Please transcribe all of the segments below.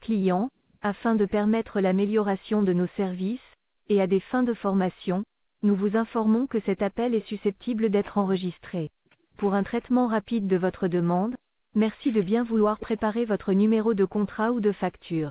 client, afin de permettre l'amélioration de nos services, et à des fins de formation, nous vous informons que cet appel est susceptible d'être enregistré. Pour un traitement rapide de votre demande, merci de bien vouloir préparer votre numéro de contrat ou de facture.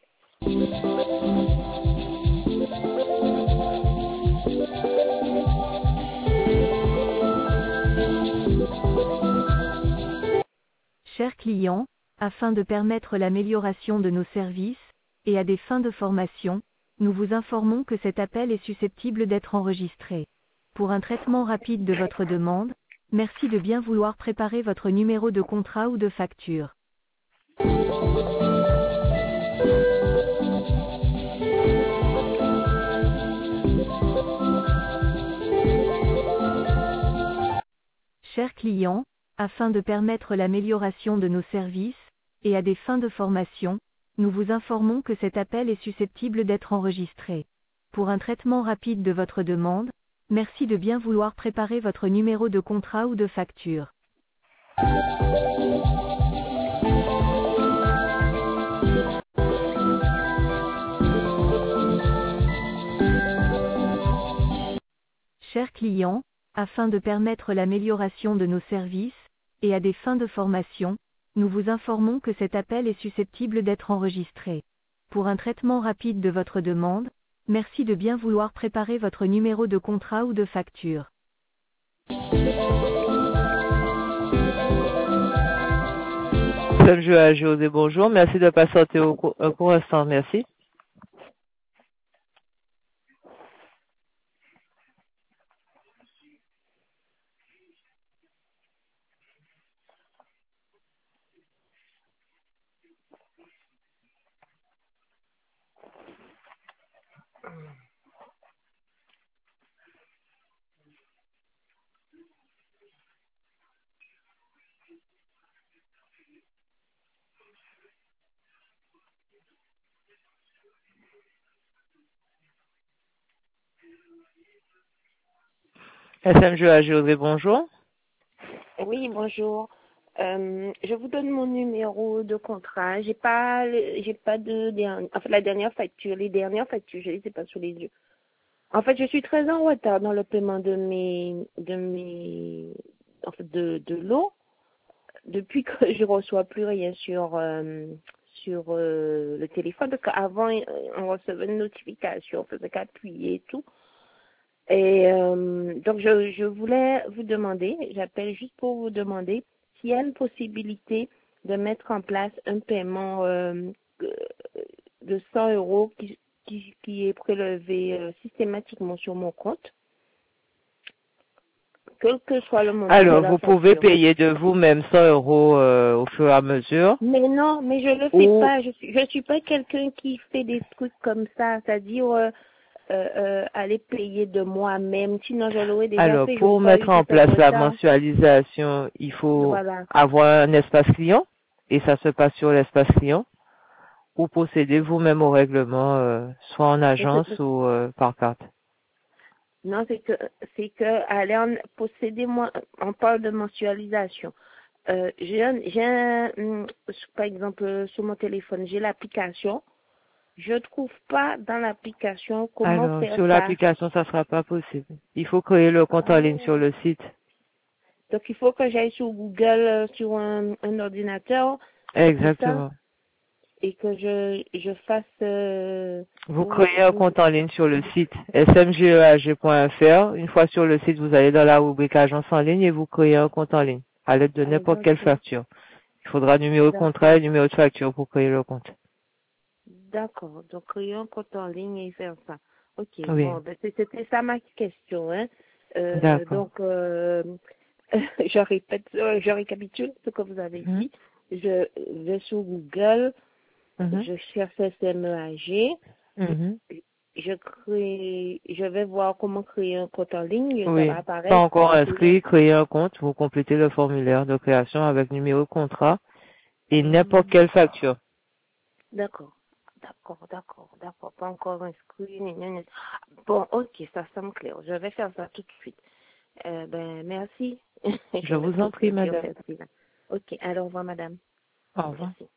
Chers clients, afin de permettre l'amélioration de nos services, et à des fins de formation, nous vous informons que cet appel est susceptible d'être enregistré. Pour un traitement rapide de votre demande, merci de bien vouloir préparer votre numéro de contrat ou de facture. Chers clients, afin de permettre l'amélioration de nos services, et à des fins de formation, nous vous informons que cet appel est susceptible d'être enregistré. Pour un traitement rapide de votre demande, merci de bien vouloir préparer votre numéro de contrat ou de facture. Chers clients, afin de permettre l'amélioration de nos services, et à des fins de formation, nous vous informons que cet appel est susceptible d'être enregistré. Pour un traitement rapide de votre demande, merci de bien vouloir préparer votre numéro de contrat ou de facture. Salut à José, bonjour. Merci de patienter un court instant. Merci. SMG à José, bonjour. Oui, bonjour. Je vous donne mon numéro de contrat. J'ai pas de enfin la dernière facture, les dernières factures, je les ai pas sous les yeux. En fait, je suis très en retard dans le paiement de l'eau depuis que je reçois plus rien sur le téléphone, parce qu'avant on recevait une notification, on faisait qu'appuyer et tout. Et donc je voulais vous demander, j'appelle juste pour vous demander s'il y a une possibilité de mettre en place un paiement de 100 € qui est prélevé systématiquement sur mon compte, quel que soit le montant. Alors, de la vous facture. pouvez payer de vous-même 100 € au fur et à mesure. Mais non, mais je le fais pas. Je suis pas quelqu'un qui fait des trucs comme ça, c'est-à-dire aller payer de moi-même. Sinon, je l'aurais déjà Alors, fait. pour mettre en place la mensualisation, il faut avoir un espace client, et ça se passe sur l'espace client, ou procéder vous-même au règlement, soit en agence ou par carte. Non, c'est que aller posséder, moi, on parle de mensualisation. Par exemple, sur mon téléphone, j'ai l'application. Je trouve pas dans l'application comment Alors, faire sur ça. l'application, ça sera pas possible. Il faut créer le compte en ligne sur le site. Donc, il faut que j'aille sur Google, sur un ordinateur. Exactement. Et que je fasse... Vous créez un compte en ligne sur le site smgeag.fr. Une fois sur le site, vous allez dans la rubrique agence en ligne et vous créez un compte en ligne à l'aide de n'importe quelle facture. Il faudra numéro de contrat et numéro de facture pour créer le compte. D'accord. Donc, créer un compte en ligne et faire ça. Ok. Oui. Bon, ben, c'était ça ma question. Hein. D'accord. Donc, je récapitule ce que vous avez dit. Je vais sur Google, je cherche SMEAG, je vais voir comment créer un compte en ligne, ça va apparaître. Pas encore inscrit, créer un compte, vous complétez le formulaire de création avec numéro de contrat et n'importe quelle facture. D'accord. Pas encore inscrit. Bon, ok, ça semble clair. Je vais faire ça tout de suite. Merci. Je vous en prie, madame. Ok, alors au revoir, madame. Au revoir. Merci.